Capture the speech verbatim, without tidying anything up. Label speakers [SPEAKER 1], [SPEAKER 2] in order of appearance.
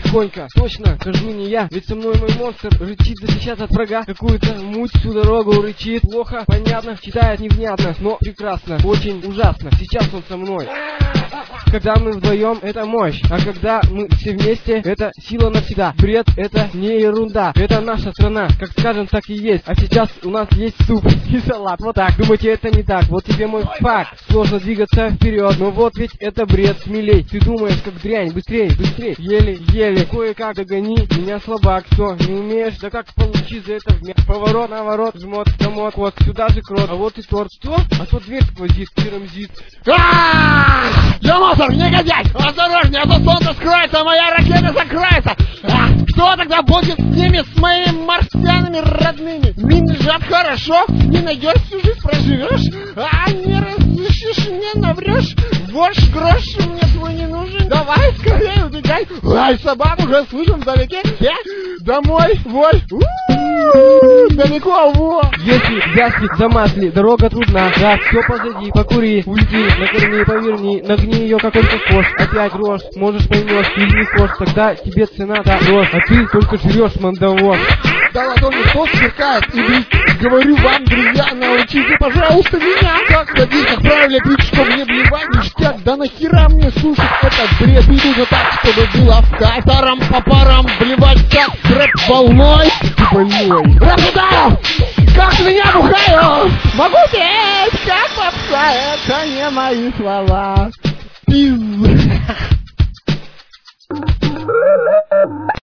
[SPEAKER 1] тихонько, точно, скажу не я, ведь со мной мой монстр рычит защищаться от врага. Какую-то муть всю дорогу рычит, плохо, понятно, читает невнятно, но прекрасно, очень ужасно, сейчас он со мной. Когда мы вдвоем, это мощь, а когда мы все вместе, это сила навсегда. Бред — это не ерунда, это наша страна, как скажем, так и есть. А сейчас у нас есть суп и салат, вот так. Думаете, это не так, вот тебе мой факт. Сложно двигаться вперед, но вот ведь это бред, смелей. Ты думаешь, как дрянь, быстрей, быстрей, еле-еле. Кое-как догони, меня слабак, что, не умеешь? Да как получи за это вместо? Поворот, наворот, жмот, комод, вот, сюда же крот, а вот и торт. Что? А то дверь сквозит, тирамзит.
[SPEAKER 2] Я мусор, негодяй! Осторожнее, а то солнце скроется, а моя ракета закроется! А, кто тогда будет с ними, с моими марсианами родными? Не лежат хорошо, не найдешь, всю жизнь проживешь, а не разыщешь, не наврешь. Вошь грош мне твой не нужен, давай скорее убегай. Ай, собак уже слышим вдалеке, я домой, воль. У-у-у, далеко, во.
[SPEAKER 1] Если вязки замасли, дорога трудна, да, все позади, покури, уйди, накорми, поверни, нагни ее, как только хочешь, опять рожь, можешь поймешь, или не хочешь, тогда тебе цена, да, рожь, а ты только живешь, мандавон.
[SPEAKER 2] Да ладони что сверкает и блин, говорю вам, друзья, научите, пожалуйста, меня, как ходить, как правильно пить, чтобы не блевать, ништяк, да нахера мне слушать этот бред, и нужно так, чтобы было в кайф, тарам по парам, блевать как рэп волной, ты больной. Рассудаю, как меня бухаю, могу петь, как попса, это не мои слова. Пиз.